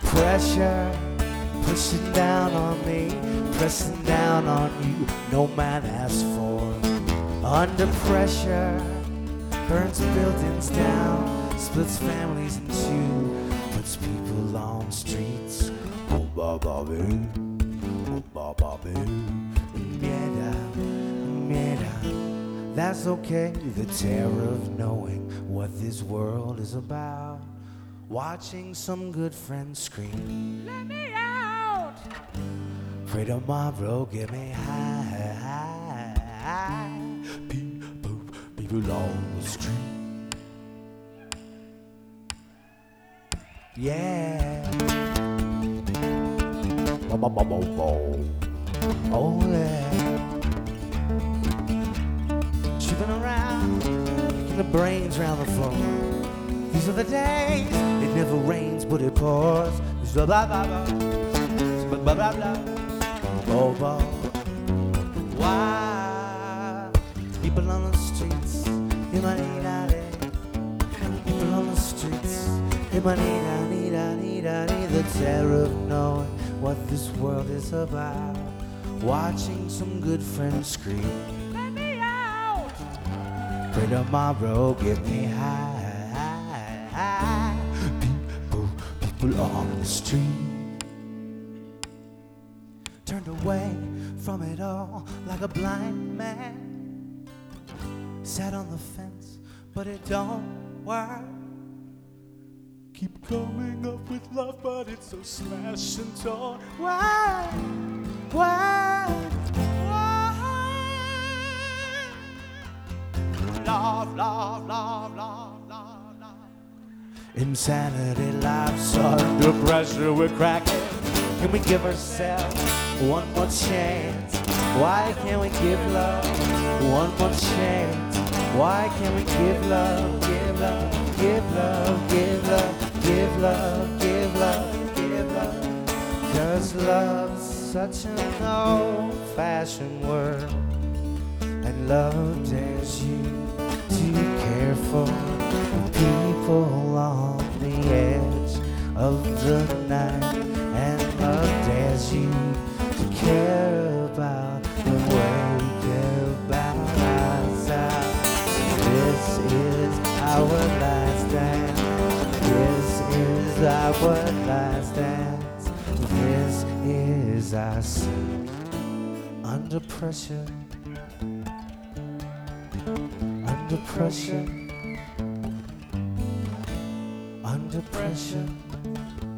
Pressure pushing down on me, pressing down on you, no man asked for. Under pressure, burns buildings down, splits families in two, puts people on streets. Oh, ba-ba, boo. Oh, ba-ba, boo. That's okay, the terror of knowing what this world is about. Watching some good friends scream, let me out. Pray tomorrow, get me high. People on the street. Yeah. Oh yeah. Tripping around, kicking the brains round the floor. These are the days, it never rains but it pours. Blah blah blah blah, blah blah blah. Oh, oh. Why? People on the streets, people on the streets, the terror of knowing what this world is about. Watching some good friends scream, let me out. Pray tomorrow, get me high. People on the street turned away from it all like a blind man. Sat on the fence, but it don't work. Keep coming up with love, but it's so smashed and torn. Why? Why? Love, love, love, love, love, love. Insanity, life's under pressure, we're cracking. Can we give ourselves one more chance? Why can't we give love one more chance? Why can't we give love, give love, give love, give love, give love, give love, give love? 'Cause love's such an old-fashioned word, and love dares you to care for the people on the edge of the night, and love dares you to care about the way we care about ourselves. This is our last dance. This is our last dance. This is our sin. Under pressure. Under pressure. Under pressure.